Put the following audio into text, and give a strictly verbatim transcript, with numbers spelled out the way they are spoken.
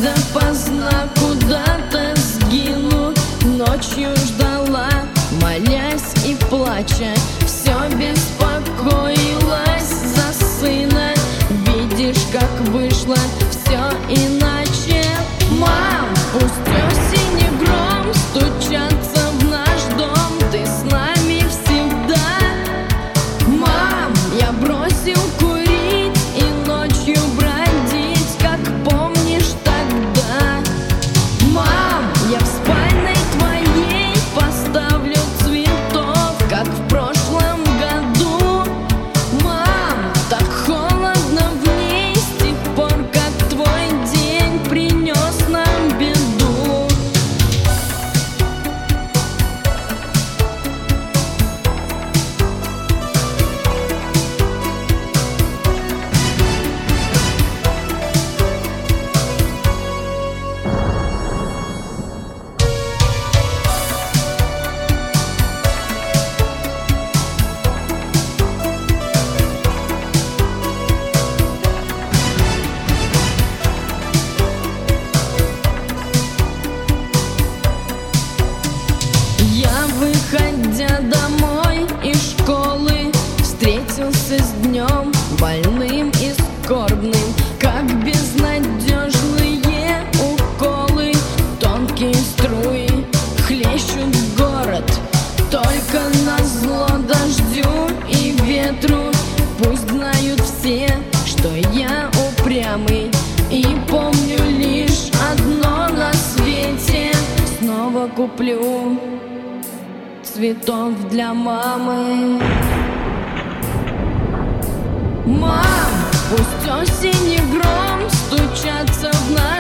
допоздна куда-то сгину. Ночью ждала, молясь и плача, все беспокоилась за сына. Видишь, как вышло все иначе. Мам, пусть осень и гром стучатся в наш дом, ты с нами всегда. Мам, я бросил курить и ночью бродить, как помнишь тогда. Мам, я в спальной твоей поставлю цветов, как в прошлом году. Мам, так холодно в ней с тех пор, как твой день принес нам беду. Выходя домой из школы, встретился с днем больным и скорбным, как безнадежные уколы. Тонкие струи хлещут в город, только назло дождю и ветру. Пусть знают все, что я упрямый и помню лишь одно на свете: снова куплю цветов для мамы. Мам, пусть осень и гром стучатся в наш